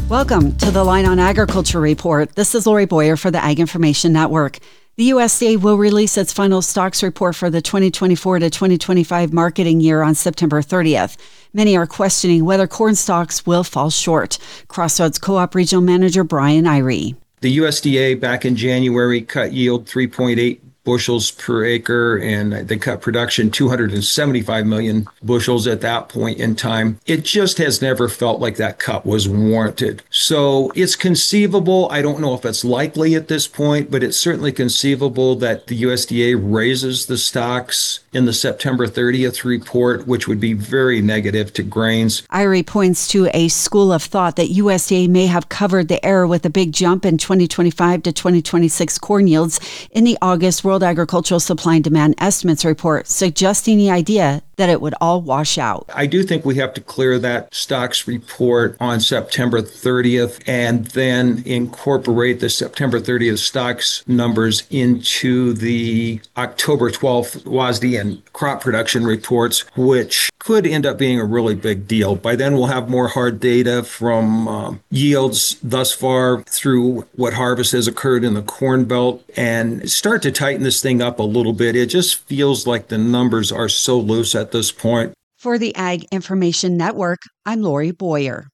Welcome to the Line on Agriculture Report. This is Lori Boyer for the Ag Information Network. The USDA will release its final stocks report for the 2024 to 2025 marketing year on September 30th. Many are questioning whether corn stocks will fall short. Crossroads Co-op Regional Manager Brian Irie. The USDA back in January cut yield 3.8 bushels per acre, and they cut production 275 million bushels at that point in time. It just has never felt like that cut was warranted. So it's conceivable. I don't know if it's likely at this point, but it's certainly conceivable that the USDA raises the stocks in the September 30th report, which would be very negative to grains. Irie points to a school of thought that USDA may have covered the error with a big jump in 2025 to 2026 corn yields in the August World Agricultural Supply and Demand Estimates report, suggesting the idea that it would all wash out. I do think we have to clear that stocks report on September 30th and then incorporate the September 30th stocks numbers into the October 12th WASDE and crop production reports, which could end up being a really big deal. By then, we'll have more hard data from yields thus far through what harvest has occurred in the Corn Belt and start to tighten this thing up a little bit. It just feels like the numbers are so loose at this point. For the Ag Information Network, I'm Lori Boyer.